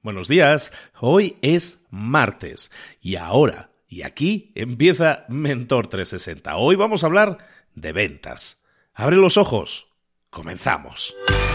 buenos días. Hoy es martes y ahora y aquí empieza Mentor 360. Hoy vamos a hablar de ventas. Abre los ojos. Comenzamos.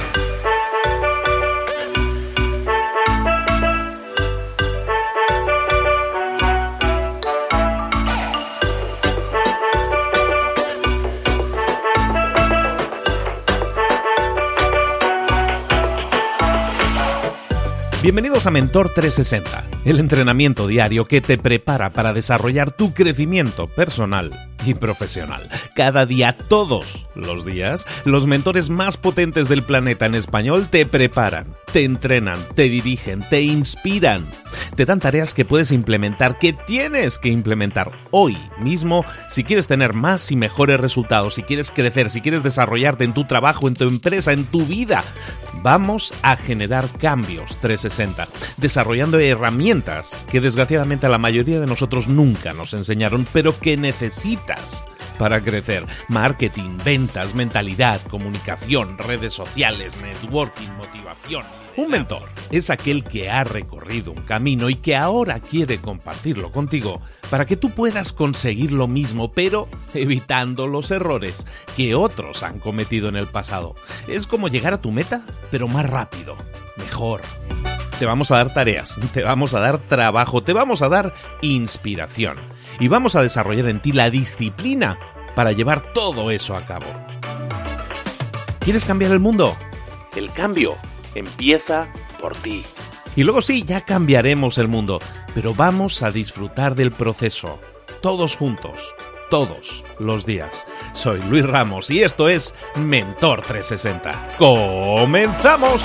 Bienvenidos a Mentor 360, el entrenamiento diario que te prepara para desarrollar tu crecimiento personal y profesional. Cada día, todos los días, los mentores más potentes del planeta en español te preparan, te entrenan, te dirigen, te inspiran, te dan tareas que puedes implementar, que tienes que implementar hoy mismo si quieres tener más y mejores resultados, si quieres crecer, si quieres desarrollarte en tu trabajo, en tu empresa, en tu vida. Vamos a generar cambios 360, desarrollando herramientas que desgraciadamente a la mayoría de nosotros nunca nos enseñaron, pero que necesitas para crecer. Marketing, ventas, mentalidad, comunicación, redes sociales, networking, motivación. Un mentor es aquel que ha recorrido un camino y que ahora quiere compartirlo contigo para que tú puedas conseguir lo mismo, pero evitando los errores que otros han cometido en el pasado. Es como llegar a tu meta, pero más rápido, mejor. Te vamos a dar tareas, te vamos a dar trabajo, te vamos a dar inspiración y vamos a desarrollar en ti la disciplina para llevar todo eso a cabo. ¿Quieres cambiar el mundo? El cambio empieza por ti. Y luego sí, ya cambiaremos el mundo, pero vamos a disfrutar del proceso, todos juntos, todos los días. Soy Luis Ramos y esto es Mentor 360. ¡Comenzamos!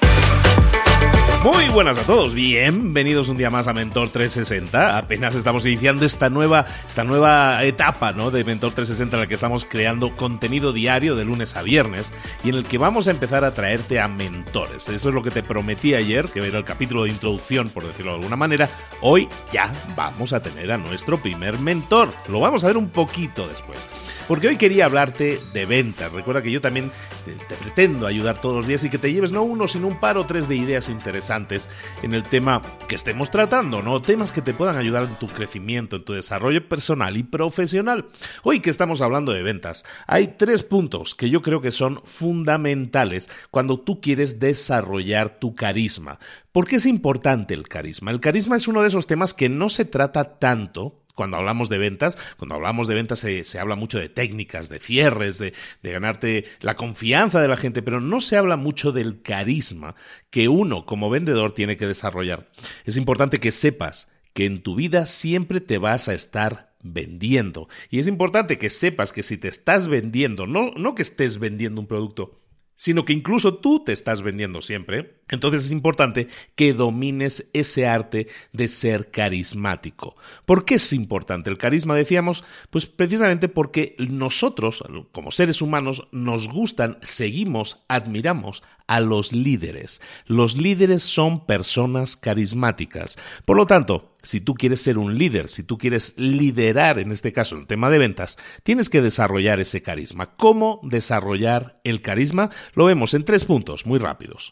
Muy buenas a todos, bienvenidos un día más a Mentor 360. Apenas estamos iniciando esta nueva etapa, ¿no?, de Mentor 360 en la que estamos creando contenido diario de lunes a viernes y en el que vamos a empezar a traerte a mentores. Eso es lo que te prometí ayer, que era el capítulo de introducción, por decirlo de alguna manera. Hoy ya vamos a tener a nuestro primer mentor. Lo vamos a ver un poquito después. Porque hoy quería hablarte de ventas. Recuerda que yo también te pretendo ayudar todos los días y que te lleves no uno, sino un par o tres de ideas interesantes en el tema que estemos tratando, ¿no? Temas que te puedan ayudar en tu crecimiento, en tu desarrollo personal y profesional. Hoy que estamos hablando de ventas, hay 3 puntos que yo creo que son fundamentales cuando tú quieres desarrollar tu carisma. ¿Por qué es importante el carisma? El carisma es uno de esos temas que no se trata tanto. Cuando hablamos de ventas se habla mucho de técnicas, de cierres, de ganarte la confianza de la gente, pero no se habla mucho del carisma que uno como vendedor tiene que desarrollar. Es importante que sepas que en tu vida siempre te vas a estar vendiendo. Y es importante que sepas que si te estás vendiendo, no que estés vendiendo un producto, sino que incluso tú te estás vendiendo siempre, entonces es importante que domines ese arte de ser carismático. ¿Por qué es importante el carisma? Decíamos, pues precisamente porque nosotros, como seres humanos, nos gustan, seguimos, admiramos a los líderes. Los líderes son personas carismáticas. Por lo tanto, si tú quieres ser un líder, si tú quieres liderar, en este caso, el tema de ventas, tienes que desarrollar ese carisma. ¿Cómo desarrollar el carisma? Lo vemos en 3 puntos muy rápidos.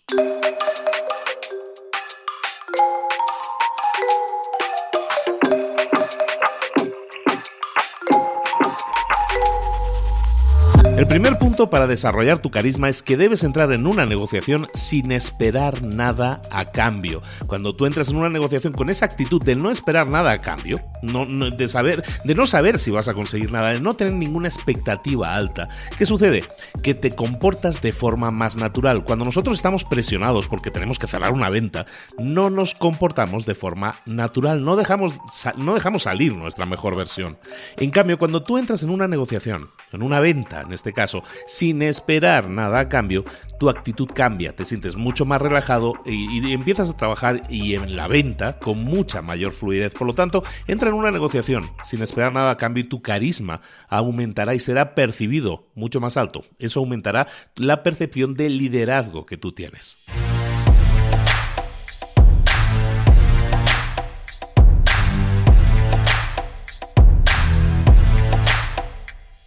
El primer punto para desarrollar tu carisma es que debes entrar en una negociación sin esperar nada a cambio. Cuando tú entras en una negociación con esa actitud de no esperar nada a cambio, de no saber si vas a conseguir nada, de no tener ninguna expectativa alta, ¿qué sucede? Que te comportas de forma más natural. Cuando nosotros estamos presionados porque tenemos que cerrar una venta, no nos comportamos de forma natural, no dejamos salir nuestra mejor versión. En cambio, cuando tú entras en una negociación, en una venta, en este caso, sin esperar nada a cambio, tu actitud cambia, te sientes mucho más relajado y empiezas a trabajar y en la venta con mucha mayor fluidez. Por lo tanto, entra en una negociación sin esperar nada a cambio y tu carisma aumentará y será percibido mucho más alto. Eso aumentará la percepción de liderazgo que tú tienes.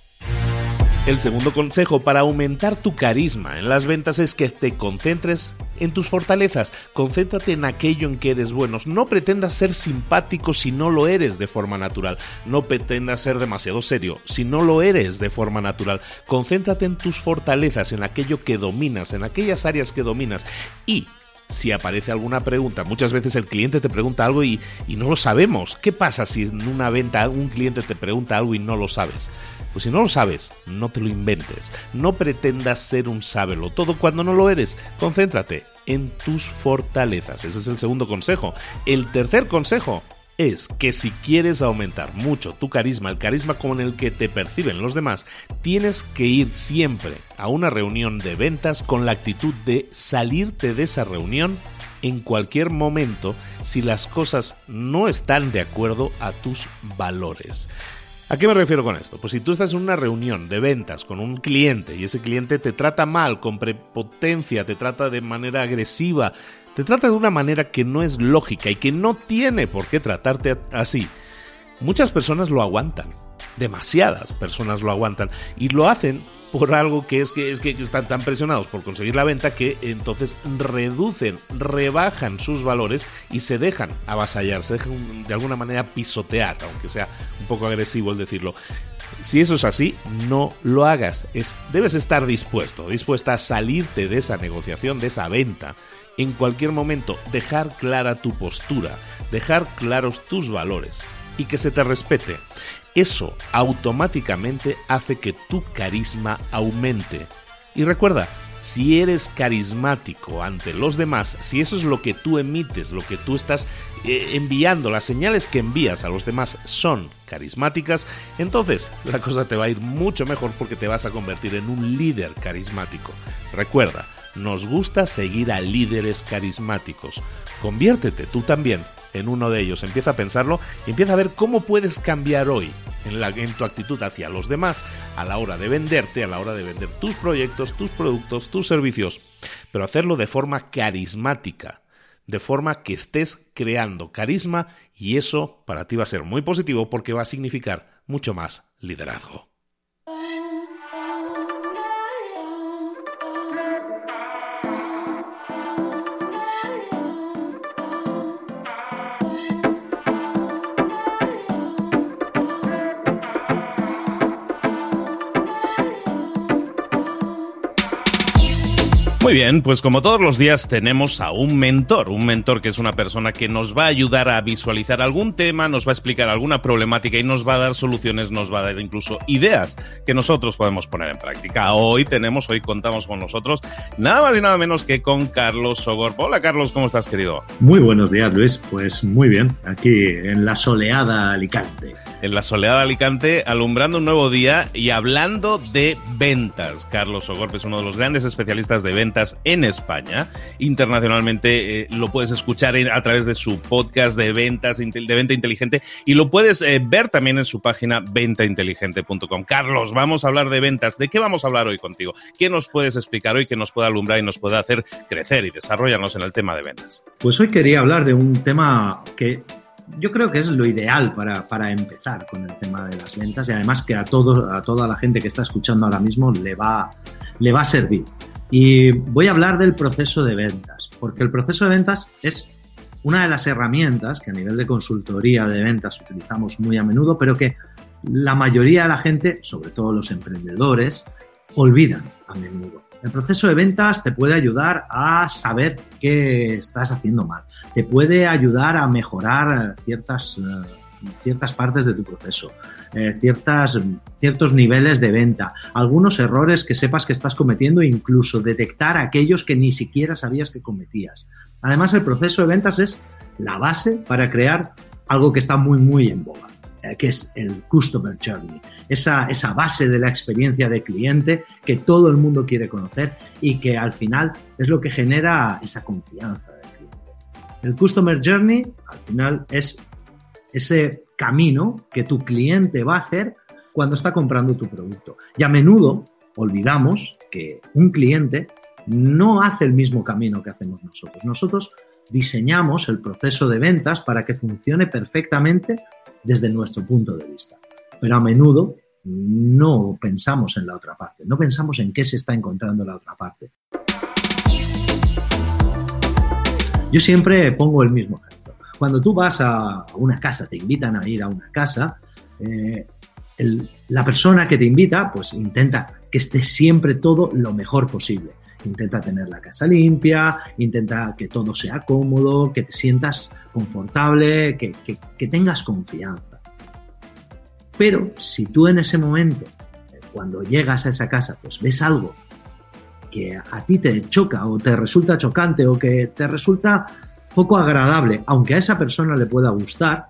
El segundo consejo para aumentar tu carisma en las ventas es que te concentres en tus fortalezas. Concéntrate en aquello en que eres bueno. No pretendas ser simpático si no lo eres de forma natural. No pretendas ser demasiado serio si no lo eres de forma natural. Concéntrate en tus fortalezas, en aquello que dominas, en aquellas áreas que dominas. Y si aparece alguna pregunta, muchas veces el cliente te pregunta algo y no lo sabemos. ¿Qué pasa si en una venta un cliente te pregunta algo y no lo sabes? Pues si no lo sabes, no te lo inventes. No pretendas ser un sábelo todo cuando no lo eres. Concéntrate en tus fortalezas. Ese es el segundo consejo. El tercer consejo es que si quieres aumentar mucho tu carisma, el carisma con el que te perciben los demás, tienes que ir siempre a una reunión de ventas con la actitud de salirte de esa reunión en cualquier momento si las cosas no están de acuerdo a tus valores. ¿A qué me refiero con esto? Pues si tú estás en una reunión de ventas con un cliente y ese cliente te trata mal, con prepotencia, te trata de manera agresiva, te trata de una manera que no es lógica y que no tiene por qué tratarte así, muchas personas lo aguantan, demasiadas personas lo aguantan y lo hacen por algo que están tan presionados por conseguir la venta que entonces rebajan sus valores y se dejan avasallar, se dejan de alguna manera pisotear, aunque sea un poco agresivo el decirlo. Si eso es así, no lo hagas. Debes estar dispuesta a salirte de esa negociación, de esa venta, en cualquier momento, dejar clara tu postura, dejar claros tus valores y que se te respete. Eso automáticamente hace que tu carisma aumente. Y recuerda, si eres carismático ante los demás, si eso es lo que tú emites, lo que tú estás enviando, las señales que envías a los demás son carismáticas, entonces la cosa te va a ir mucho mejor porque te vas a convertir en un líder carismático. Recuerda, nos gusta seguir a líderes carismáticos. Conviértete tú también en uno de ellos. Empieza a pensarlo y empieza a ver cómo puedes cambiar hoy en tu actitud hacia los demás a la hora de venderte, a la hora de vender tus proyectos, tus productos, tus servicios, pero hacerlo de forma carismática, de forma que estés creando carisma y eso para ti va a ser muy positivo porque va a significar mucho más liderazgo. Muy bien, pues como todos los días tenemos a un mentor que es una persona que nos va a ayudar a visualizar algún tema, nos va a explicar alguna problemática y nos va a dar soluciones, nos va a dar incluso ideas que nosotros podemos poner en práctica. Hoy contamos con nosotros nada más y nada menos que con Carlos Sogor. Hola Carlos, ¿cómo estás, querido? Muy buenos días, Luis. Pues muy bien, aquí en la soleada Alicante. En la soleada Alicante, alumbrando un nuevo día y hablando de ventas. Carlos Sogor es uno de los grandes especialistas de ventas en España. Internacionalmente lo puedes escuchar a través de su podcast de ventas, de venta inteligente, y lo puedes ver también en su página ventainteligente.com. Carlos, vamos a hablar de ventas. ¿De qué vamos a hablar hoy contigo? ¿Qué nos puedes explicar hoy que nos pueda alumbrar y nos pueda hacer crecer y desarrollarnos en el tema de ventas? Pues hoy quería hablar de un tema que yo creo que es lo ideal para empezar con el tema de las ventas y además que a toda la gente que está escuchando ahora mismo le va a servir. Y voy a hablar del proceso de ventas, porque el proceso de ventas es una de las herramientas que a nivel de consultoría de ventas utilizamos muy a menudo, pero que la mayoría de la gente, sobre todo los emprendedores, olvidan a menudo. El proceso de ventas te puede ayudar a saber qué estás haciendo mal, te puede ayudar a mejorar ciertas partes de tu proceso, ciertos niveles de venta, algunos errores que sepas que estás cometiendo e incluso detectar aquellos que ni siquiera sabías que cometías. Además, el proceso de ventas es la base para crear algo que está muy, muy en boga, que es el Customer Journey, esa base de la experiencia de cliente que todo el mundo quiere conocer y que al final es lo que genera esa confianza del cliente. El Customer Journey al final es ese camino que tu cliente va a hacer cuando está comprando tu producto. Y a menudo olvidamos que un cliente no hace el mismo camino que hacemos nosotros. Nosotros diseñamos el proceso de ventas para que funcione perfectamente desde nuestro punto de vista. Pero a menudo no pensamos en la otra parte, no pensamos en qué se está encontrando la otra parte. Yo siempre pongo el mismo ejemplo. Cuando tú vas a una casa, te invitan a ir a una casa, la persona que te invita, pues intenta que esté siempre todo lo mejor posible. Intenta tener la casa limpia, intenta que todo sea cómodo, que te sientas confortable, que tengas confianza. Pero si tú en ese momento, cuando llegas a esa casa, pues ves algo que a ti te choca o te resulta chocante o que te resulta poco agradable, aunque a esa persona le pueda gustar,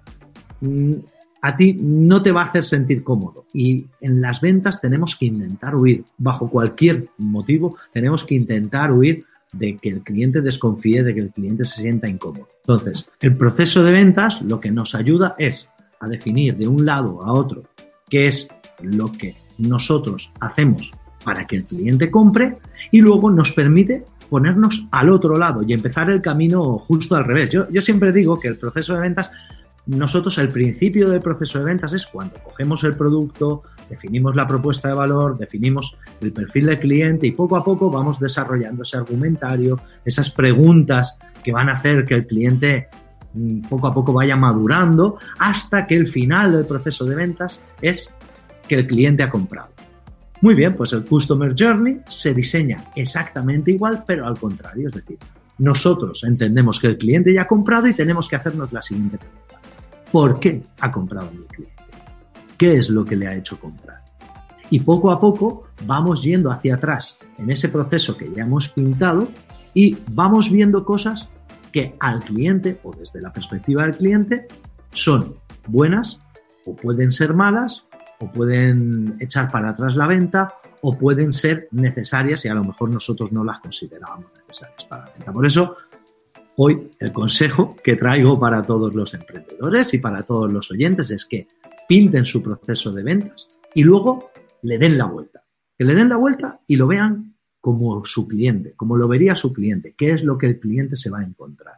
a ti no te va a hacer sentir cómodo. Y en las ventas tenemos que intentar huir, bajo cualquier motivo, tenemos que intentar huir de que el cliente desconfíe, de que el cliente se sienta incómodo. Entonces, el proceso de ventas lo que nos ayuda es a definir de un lado a otro qué es lo que nosotros hacemos para que el cliente compre y luego nos permite ponernos al otro lado y empezar el camino justo al revés. Yo siempre digo que el proceso de ventas, nosotros el principio del proceso de ventas es cuando cogemos el producto, definimos la propuesta de valor, definimos el perfil del cliente y poco a poco vamos desarrollando ese argumentario, esas preguntas que van a hacer que el cliente poco a poco vaya madurando hasta que el final del proceso de ventas es que el cliente ha comprado. Muy bien, pues el Customer Journey se diseña exactamente igual, pero al contrario. Es decir, nosotros entendemos que el cliente ya ha comprado y tenemos que hacernos la siguiente pregunta. ¿Por qué ha comprado mi cliente? ¿Qué es lo que le ha hecho comprar? Y poco a poco vamos yendo hacia atrás en ese proceso que ya hemos pintado y vamos viendo cosas que al cliente o desde la perspectiva del cliente son buenas o pueden ser malas o pueden echar para atrás la venta o pueden ser necesarias y a lo mejor nosotros no las considerábamos necesarias para la venta. Por eso, hoy el consejo que traigo para todos los emprendedores y para todos los oyentes es que pinten su proceso de ventas y luego le den la vuelta. Que le den la vuelta y lo vean como su cliente, como lo vería su cliente, qué es lo que el cliente se va a encontrar.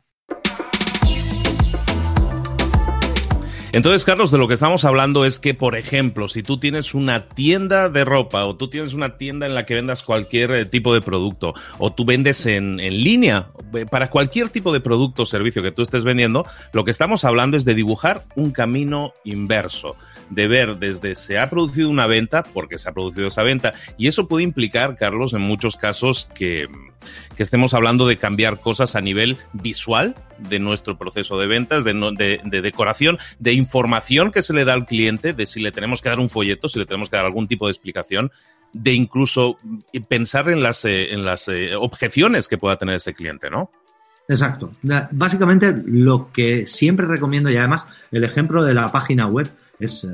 Entonces, Carlos, de lo que estamos hablando es que, por ejemplo, si tú tienes una tienda de ropa o tú tienes una tienda en la que vendas cualquier tipo de producto o tú vendes en línea, para cualquier tipo de producto o servicio que tú estés vendiendo, lo que estamos hablando es de dibujar un camino inverso, de ver desde se ha producido una venta, porque se ha producido esa venta, y eso puede implicar, Carlos, en muchos casos que estemos hablando de cambiar cosas a nivel visual de nuestro proceso de ventas, de decoración, de información que se le da al cliente, de si le tenemos que dar un folleto, si le tenemos que dar algún tipo de explicación, de incluso pensar en las objeciones que pueda tener ese cliente, ¿no? Exacto. Básicamente lo que siempre recomiendo, y además el ejemplo de la página web es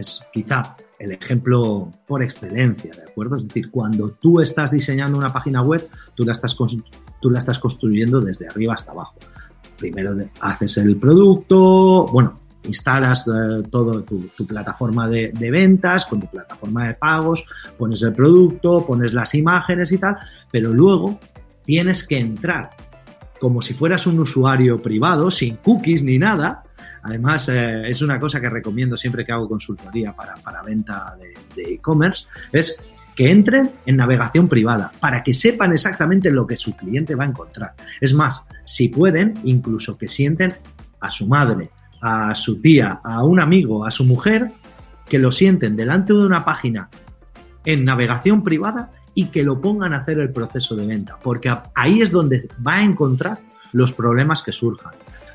quizá el ejemplo por excelencia, ¿de acuerdo? Es decir, cuando tú estás diseñando una página web, tú la estás construyendo desde arriba hasta abajo. Primero haces el producto, instalas todo tu plataforma de ventas, con tu plataforma de pagos, pones el producto, pones las imágenes y tal, pero luego tienes que entrar como si fueras un usuario privado, sin cookies ni nada. Además, es una cosa que recomiendo siempre que hago consultoría para venta de e-commerce, es que entren en navegación privada para que sepan exactamente lo que su cliente va a encontrar. Es más, si pueden, incluso que sienten a su madre, a su tía, a un amigo, a su mujer, que lo sienten delante de una página en navegación privada y que lo pongan a hacer el proceso de venta, porque ahí es donde va a encontrar los problemas que surjan.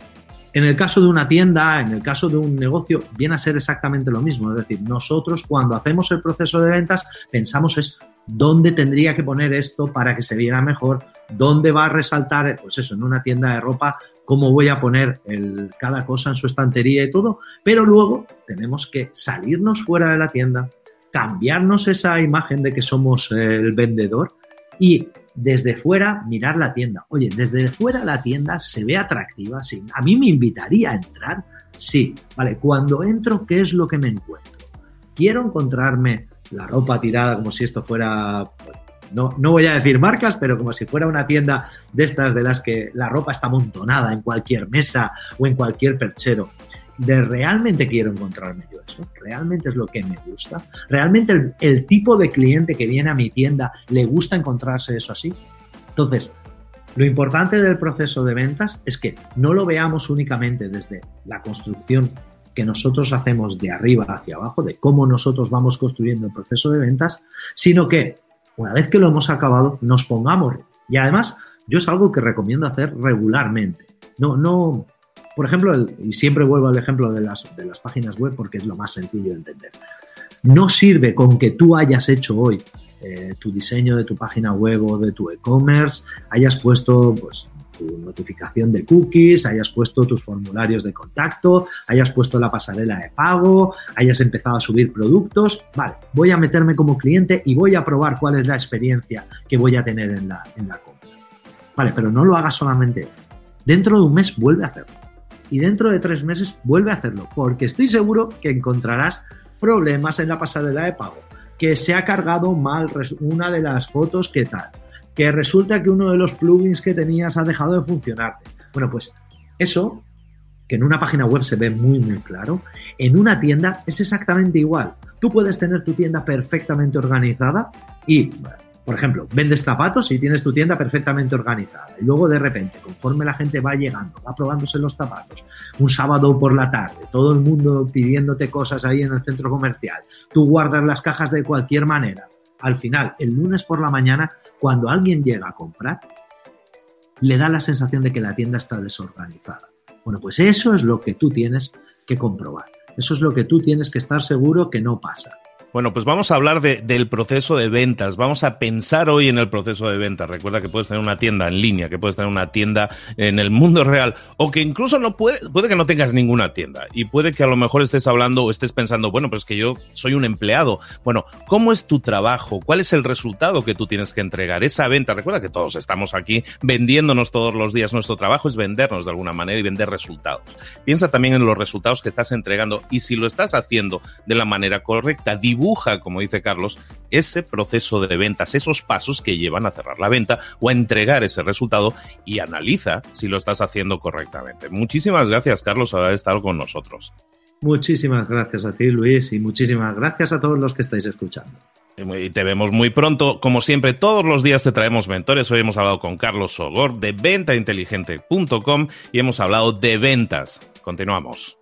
En el caso de una tienda, en el caso de un negocio, viene a ser exactamente lo mismo. Es decir, nosotros cuando hacemos el proceso de ventas pensamos es dónde tendría que poner esto para que se viera mejor, dónde va a resaltar, pues eso, en una tienda de ropa, cómo voy a poner cada cosa en su estantería y todo, pero luego tenemos que salirnos fuera de la tienda, cambiarnos esa imagen de que somos el vendedor y desde fuera mirar la tienda. Oye, desde fuera la tienda se ve atractiva, sí. ¿A mí me invitaría a entrar? Sí. Vale, cuando entro, ¿qué es lo que me encuentro? Quiero encontrarme la ropa tirada como si esto fuera... No voy a decir marcas, pero como si fuera una tienda de estas de las que la ropa está amontonada en cualquier mesa o en cualquier perchero. ¿Realmente quiero encontrarme yo eso? ¿Realmente es lo que me gusta? ¿Realmente el tipo de cliente que viene a mi tienda le gusta encontrarse eso así? Entonces, Lo importante del proceso de ventas es que no lo veamos únicamente desde la construcción que nosotros hacemos de arriba hacia abajo, de cómo nosotros vamos construyendo el proceso de ventas, sino que una vez que lo hemos acabado, nos pongamos. Y además, yo es algo que recomiendo hacer regularmente. No, por ejemplo, y siempre vuelvo al ejemplo de las páginas web porque es lo más sencillo de entender. No sirve con que tú hayas hecho hoy tu diseño de tu página web o de tu e-commerce, hayas puesto pues, tu notificación de cookies, hayas puesto tus formularios de contacto, hayas puesto la pasarela de pago, hayas empezado a subir productos. Vale, voy a meterme como cliente y voy a probar cuál es la experiencia que voy a tener en la compra. Vale, pero no lo hagas solamente. Dentro de un mes vuelve a hacerlo. Y dentro de 3 meses vuelve a hacerlo, porque estoy seguro que encontrarás problemas en la pasarela de pago, que se ha cargado mal una de las fotos que tal, que resulta que uno de los plugins que tenías ha dejado de funcionarte. Bueno, pues eso, que en una página web se ve muy, muy claro, en una tienda es exactamente igual. Tú puedes tener tu tienda perfectamente organizada y, por ejemplo, vendes zapatos y tienes tu tienda perfectamente organizada. Y luego, de repente, conforme la gente va llegando, va probándose los zapatos, un sábado por la tarde, todo el mundo pidiéndote cosas ahí en el centro comercial, tú guardas las cajas de cualquier manera. Al final, el lunes por la mañana, cuando alguien llega a comprar, le da la sensación de que la tienda está desorganizada. Bueno, pues eso es lo que tú tienes que comprobar. Eso es lo que tú tienes que estar seguro que no pasa. Bueno, pues vamos a hablar del proceso de ventas. Vamos a pensar hoy en el proceso de ventas. Recuerda que puedes tener una tienda en línea, que puedes tener una tienda en el mundo real, o que incluso puede que no tengas ninguna tienda. Y puede que a lo mejor estés hablando o estés pensando, bueno, pues que yo soy un empleado. Bueno, ¿cómo es tu trabajo? ¿Cuál es el resultado que tú tienes que entregar? Esa venta, recuerda que todos estamos aquí vendiéndonos todos los días. Nuestro trabajo es vendernos de alguna manera y vender resultados. Piensa también en los resultados que estás entregando y si lo estás haciendo de la manera correcta, dibuja, como dice Carlos, ese proceso de ventas, esos pasos que llevan a cerrar la venta o a entregar ese resultado y analiza si lo estás haciendo correctamente. Muchísimas gracias, Carlos, por haber estado con nosotros. Muchísimas gracias a ti, Luis, y muchísimas gracias a todos los que estáis escuchando. Y te vemos muy pronto. Como siempre, todos los días te traemos mentores. Hoy hemos hablado con Carlos Sogor de ventainteligente.com y hemos hablado de ventas. Continuamos.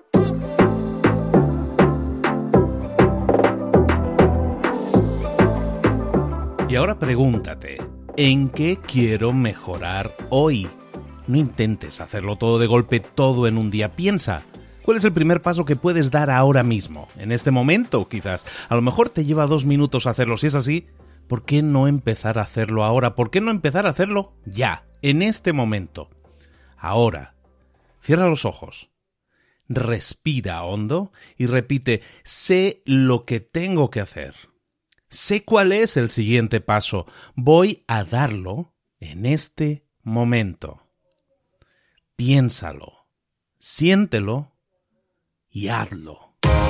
Y ahora pregúntate, ¿en qué quiero mejorar hoy? No intentes hacerlo todo de golpe, todo en un día. Piensa, ¿cuál es el primer paso que puedes dar ahora mismo? En este momento, quizás. A lo mejor te lleva 2 minutos hacerlo. Si es así, ¿por qué no empezar a hacerlo ahora? ¿Por qué no empezar a hacerlo ya, en este momento? Ahora, cierra los ojos, respira hondo y repite, sé lo que tengo que hacer. Sé cuál es el siguiente paso. Voy a darlo en este momento. Piénsalo, siéntelo y hazlo.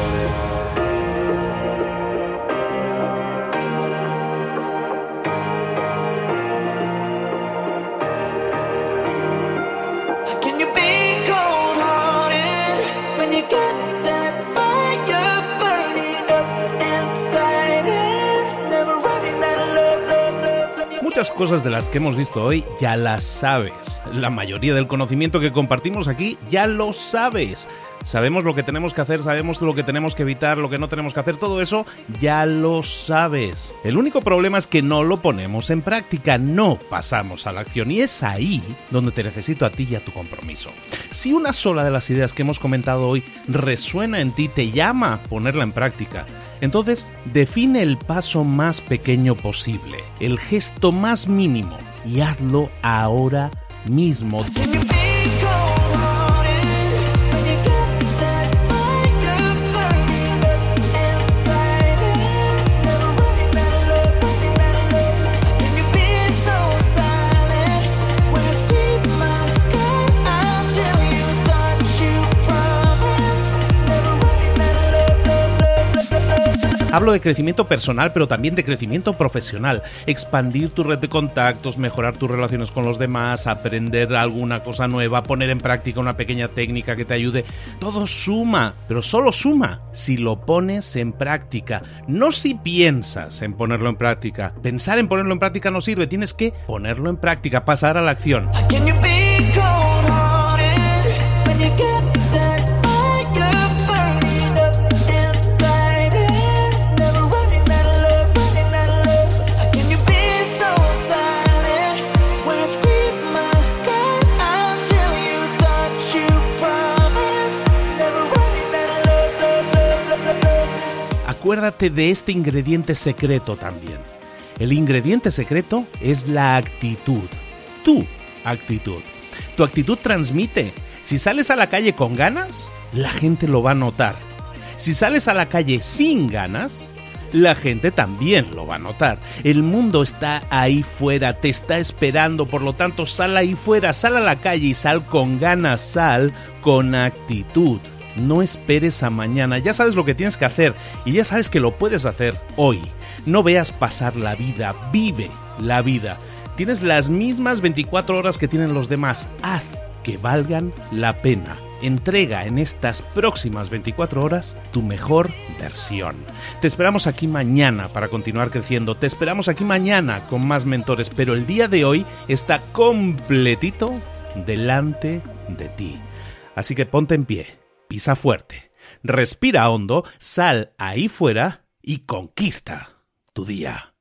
Muchas cosas de las que hemos visto hoy ya las sabes. La mayoría del conocimiento que compartimos aquí ya lo sabes. Sabemos lo que tenemos que hacer, sabemos lo que tenemos que evitar, lo que no tenemos que hacer, todo eso ya lo sabes. El único problema es que no lo ponemos en práctica, no pasamos a la acción y es ahí donde te necesito a ti y a tu compromiso. Si una sola de las ideas que hemos comentado hoy resuena en ti, te llama a ponerla en práctica, entonces define el paso más pequeño posible, el gesto más mínimo y hazlo ahora mismo. Hablo de crecimiento personal, pero también de crecimiento profesional. Expandir tu red de contactos, mejorar tus relaciones con los demás, aprender alguna cosa nueva, poner en práctica una pequeña técnica que te ayude. Todo suma, pero solo suma si lo pones en práctica. No si piensas en ponerlo en práctica. Pensar en ponerlo en práctica no sirve. Tienes que ponerlo en práctica, pasar a la acción. Acuérdate de este ingrediente secreto también. El ingrediente secreto es la actitud. Tu actitud. Tu actitud transmite. Si sales a la calle con ganas, la gente lo va a notar. Si sales a la calle sin ganas, la gente también lo va a notar. El mundo está ahí fuera, te está esperando, por lo tanto sal ahí fuera, sal a la calle y sal con ganas, sal con actitud. No esperes a mañana, ya sabes lo que tienes que hacer y ya sabes que lo puedes hacer hoy. No veas pasar la vida, vive la vida. Tienes las mismas 24 horas que tienen los demás, haz que valgan la pena. Entrega en estas próximas 24 horas tu mejor versión. Te esperamos aquí mañana para continuar creciendo, te esperamos aquí mañana con más mentores, pero el día de hoy está completito delante de ti. Así que ponte en pie. Pisa fuerte, respira hondo, sal ahí fuera y conquista tu día.